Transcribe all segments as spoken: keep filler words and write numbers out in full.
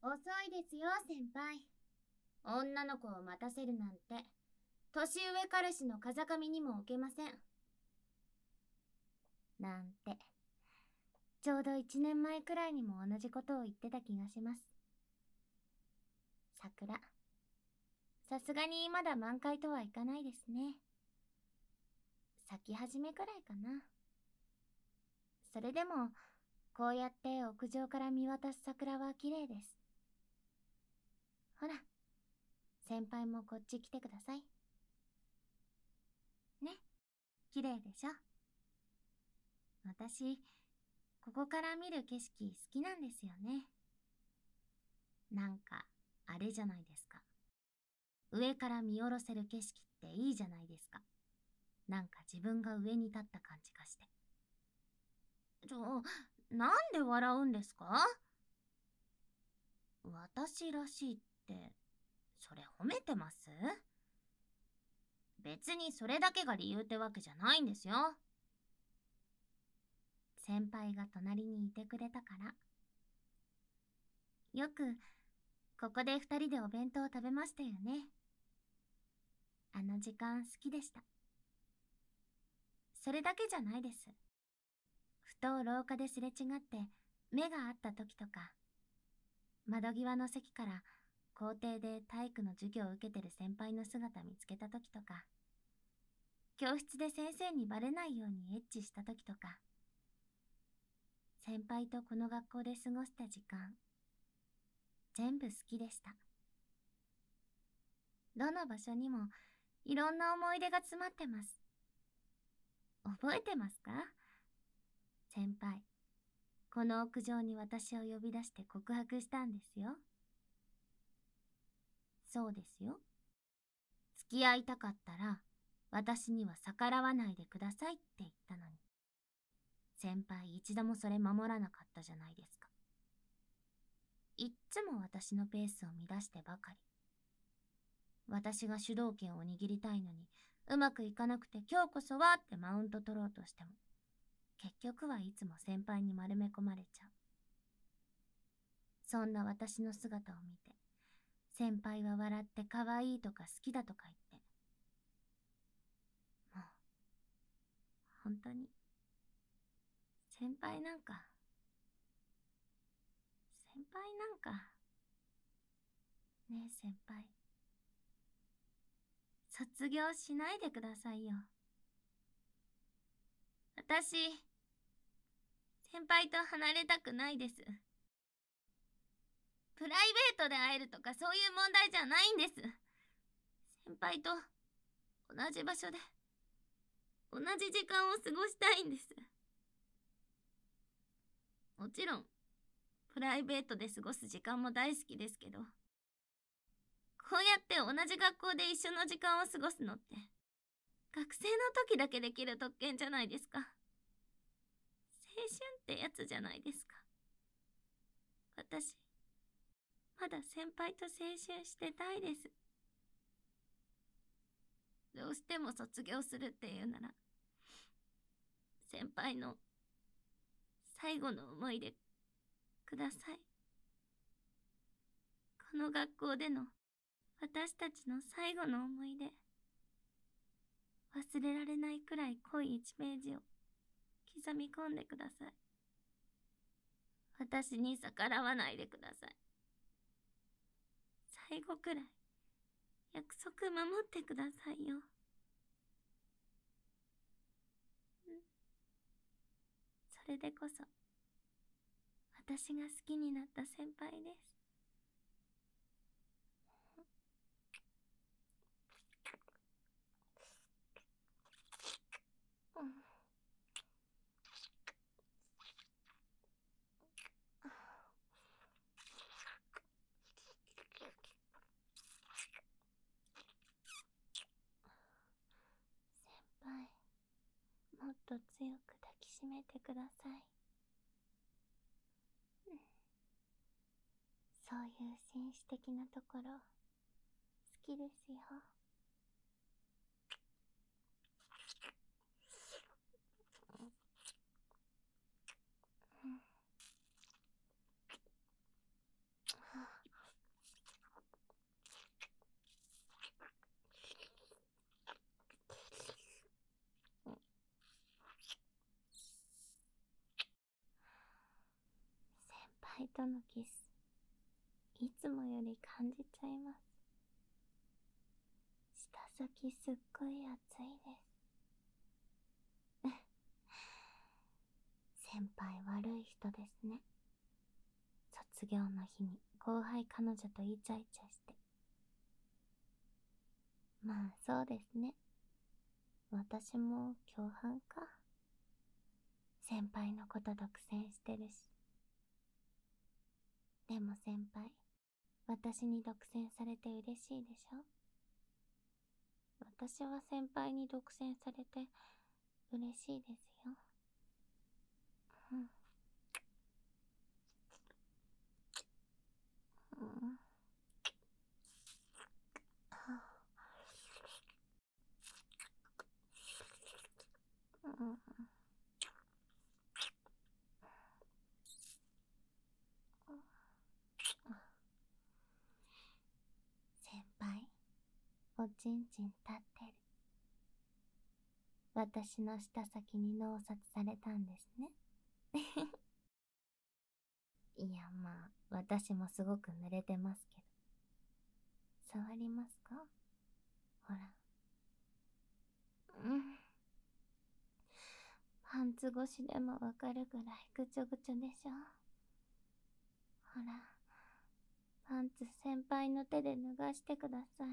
遅いですよ、先輩。女の子を待たせるなんて、年上彼氏の風上にも置けません。なんて、ちょうど一年前くらいにも同じことを言ってた気がします。桜。さすがにまだ満開とはいかないですね。咲き始めくらいかな。それでも、こうやって屋上から見渡す桜は綺麗です。ほら、先輩もこっち来てください。ね、綺麗でしょ。私、ここから見る景色好きなんですよね。なんか、あれじゃないですか。上から見下ろせる景色っていいじゃないですか。なんか自分が上に立った感じがして。ちょ、なんで笑うんですか？私らしいって、それ褒めてます？別にそれだけが理由ってわけじゃないんですよ。先輩が隣にいてくれたから。よく、ここで二人でお弁当を食べましたよね。あの時間好きでした。それだけじゃないです。ふと廊下ですれ違って目が合った時とか、窓際の席から校庭で体育の授業を受けてる先輩の姿見つけた時とか、教室で先生にバレないようにエッチした時とか、先輩とこの学校で過ごした時間、全部好きでした。どの場所にもいろんな思い出が詰まってます。覚えてますか？先輩、この屋上に私を呼び出して告白したんですよ。そうですよ。付き合いたかったら、私には逆らわないでくださいって言ったのに。先輩一度もそれ守らなかったじゃないですか。いっつも私のペースを乱してばかり。私が主導権を握りたいのに、うまくいかなくて今日こそはってマウント取ろうとしても、結局はいつも先輩に丸め込まれちゃう。そんな私の姿を見て、先輩は笑って可愛いとか好きだとか言って。もう、本当に、先輩なんか、先輩なんか、ねえ先輩、卒業しないでくださいよ。私、先輩と離れたくないです。プライベートで会えるとかそういう問題じゃないんです。先輩と同じ場所で同じ時間を過ごしたいんです。もちろん、プライベートで過ごす時間も大好きですけど、こうやって同じ学校で一緒の時間を過ごすのって、学生の時だけできる特権じゃないですか。青春ってやつじゃないですか。私、まだ先輩と青春してたいです。どうしても卒業するっていうなら、先輩の最後の思い出ください。この学校での私たちの最後の思い出、忘れられないくらい濃い一ページを刻み込んでください。私に逆らわないでください。最後くらい約束守ってくださいよ。それでこそ私が好きになった先輩です。うん、先輩、もっと強く抱きしめてください。うん、そういう紳士的なところ好きですよ。うん、 輩とのキス、いつもより感じちゃいます。舌先すっごい熱いです。先輩悪い人ですね。卒業の日に後輩彼女とイチャイチャして。まあそうですね。私も共犯か。先輩のこと独占してるし。でも先輩、私に独占されて嬉しいでしょ？私は先輩に独占されて嬉しいですよ。うん。うん。うん。先輩、おちんちん立ってる。私の舌先に脳殺されたんですね。いや、まあ、私もすごく濡れてますけど。触りますか？ほら。うん。パンツ越しでもわかるぐらいぐちょぐちょでしょ。ほら。パンツ先輩の手で脱がしてください。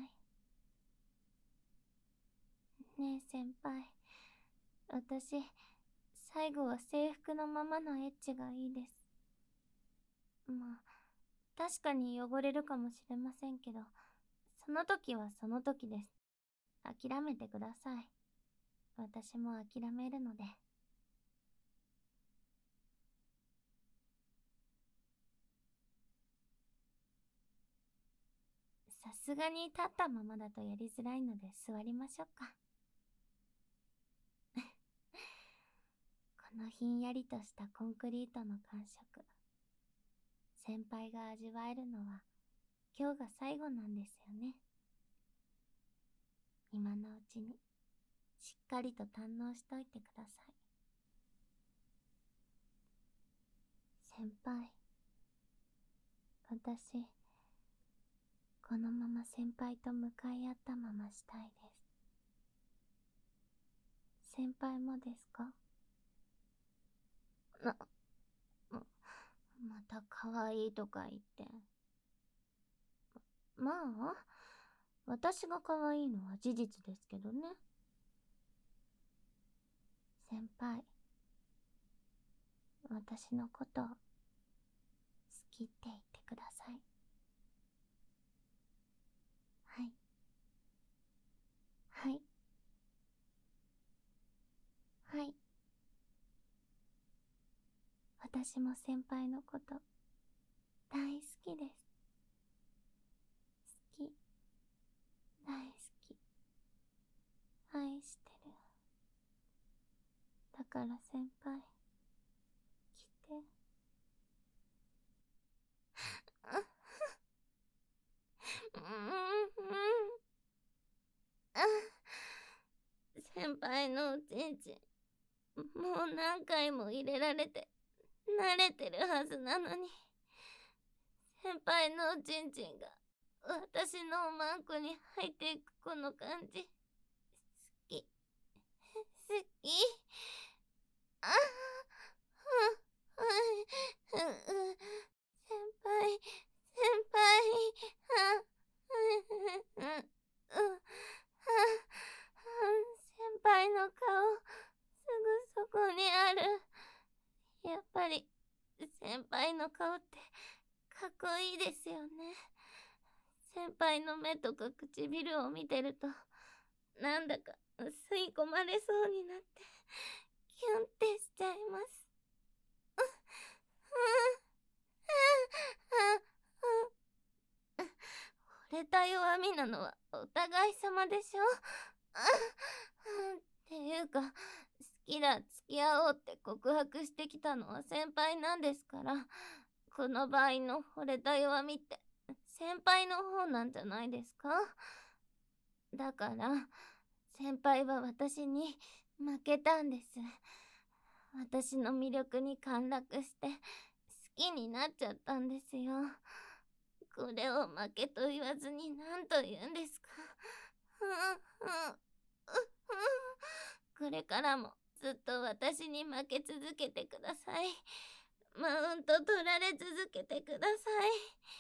ねえ先輩。私、最後は制服のままのエッチがいいです。まあ、確かに汚れるかもしれませんけど、その時はその時です。諦めてください。私も諦めるので。さすがに立ったままだとやりづらいので座りましょうか。このひんやりとしたコンクリートの感触。先輩が味わえるのは今日が最後なんですよね。今のうちにしっかりと堪能しといてください。先輩、私、このまま先輩と向かい合ったまましたいです。先輩もですか？な、ま、また可愛いとか言って。まあ、私が可愛いのは事実ですけどね。先輩、私のこと好きって言ってください。はい。はい。はい。私も先輩のこと大好きです。好き。大好き。愛してる。だから先輩、来て。先輩のおちんちん、もう何回も入れられて慣れてるはずなのに、先輩のおちんちんが私のおまんこに入っていくこの感じ、好き。好き。ああ、うん、うん、先輩、先輩、あ、うん、うん、うん、先輩の顔、すぐそこにある。やっぱり、先輩の顔ってかっこいいですよね。先輩の目とか唇を見てると、なんだか吸い込まれそうになって、キュンってしちゃいます。惚れた弱みなのはお互い様でしょ。っていうか、好きだ、付き合おうって告白してきたのは先輩なんですから、この場合の惚れた弱みって先輩の方なんじゃないですか？だから、先輩は私に負けたんです。私の魅力に陥落して、好きになっちゃったんですよ。これを負けと言わずに何と言うんですか。うんうんうん。これからもずっと私に負け続けてください。マウント取られ続けてください。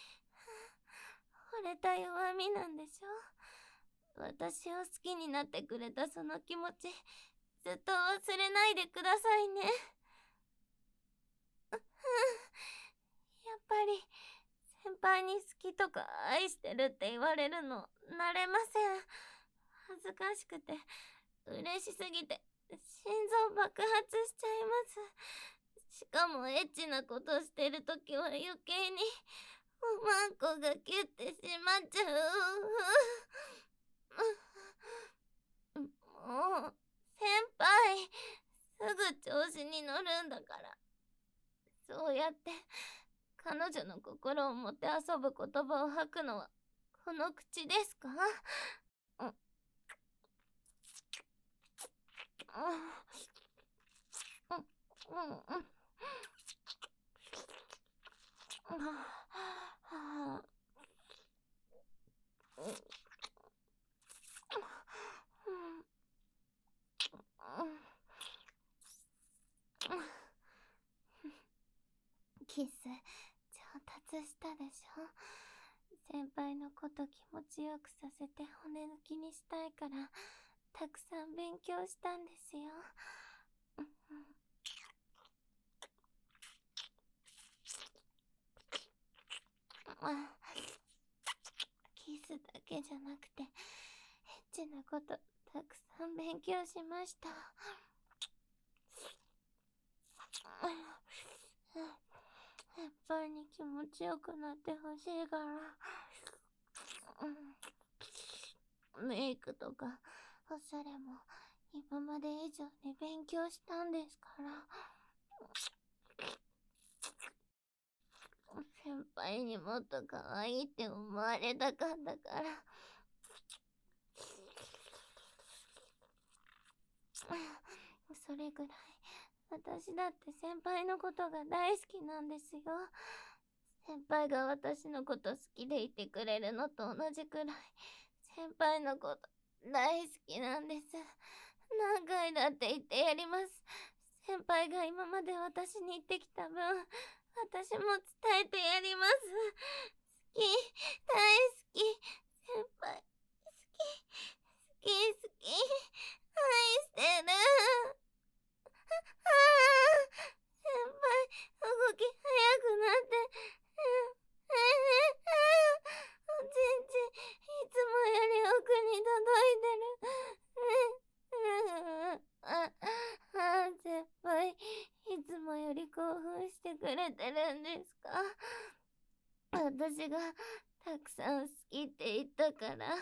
惚れた弱みなんでしょ。私を好きになってくれたその気持ち、ずっと忘れないでくださいね。やっぱり先輩に好きとか愛してるって言われるの慣れません。恥ずかしくて嬉しすぎて心臓爆発しちゃいます。しかもエッチなことしてるときは余計におまんこがキュッてしまっちゃう。もう先輩すぐ調子に乗るんだから。そうやって彼女の心をもてあそぶ言葉を吐くのはこの口ですか？うん。うんうんうん。キス上達したでしょ。先輩のこと気持ちよくさせて骨抜きにしたいからたくさん勉強したんですよ。キスだけじゃなくてエッチなことたくさん勉強しました。先輩に気持ちよくなってほしいから。メイクとかおしゃれも今まで以上に勉強したんですから。先輩にもっと可愛いって思われたかったから。それぐらい私だって先輩のことが大好きなんですよ。先輩が私のこと好きでいてくれるのと同じくらい先輩のこと大好きなんです。何回だって言ってやります。先輩が今まで私に言ってきた分私も伝えてやります。好き、大好き、先輩好き、好き好き、愛してる。先輩動き速くなっておちんちいつもより奥に届いてる。ああ先輩いつもより興奮してくれてるんですか？私がたくさん好きって言ったから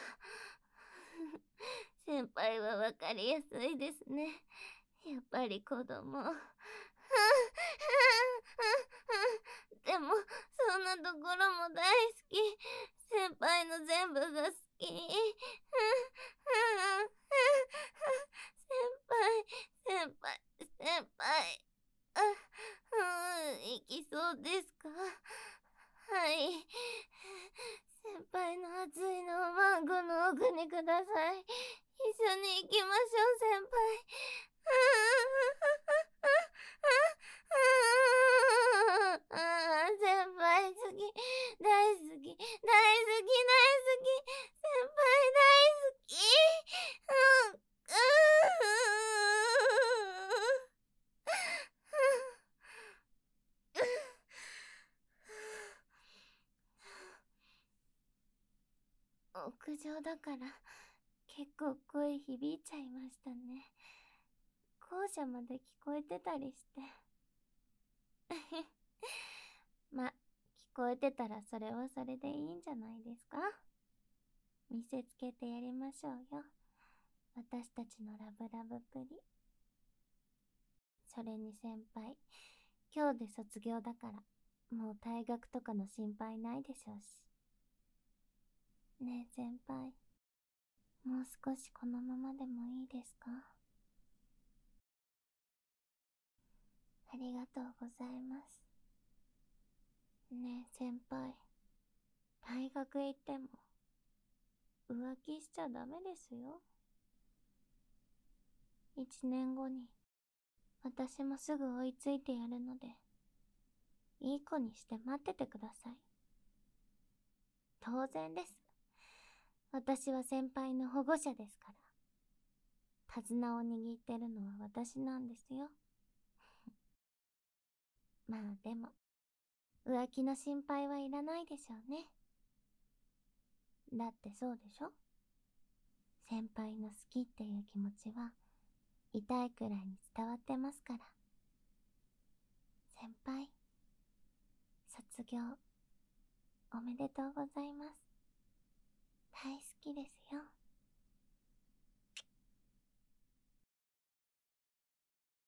先輩は分かりやすいですね。やっぱり子供。でもそんなところも大好き。先輩の全部が好き。先輩先輩先輩。あ、うん、行きそうですか？はい。先輩の熱いのをマンゴの奥にください。一緒に行きましょう、先輩。ああ、先輩好き、大好き、大好き、大好き、先輩大好き。うん、屋上だから結構声響いちゃいましたね。校舎まで聞こえてたりしてま、聞こえてたらそれはそれでいいんじゃないですか？見せつけてやりましょうよ、私たちのラブラブっぷり。それに先輩、今日で卒業だからもう退学とかの心配ないでしょうし。ねえ先輩、もう少しこのままでもいいですか？ありがとうございます。 ねえ先輩、大学行っても浮気しちゃダメですよ。一年後に私もすぐ追いついてやるので、いい子にして待っててください。当然です。私は先輩の保護者ですから。手綱を握ってるのは私なんですよ。まあでも、浮気の心配はいらないでしょうね。だってそうでしょ？先輩の好きっていう気持ちは、痛いくらいに伝わってますから。先輩、卒業、おめでとうございます。大好きですよ。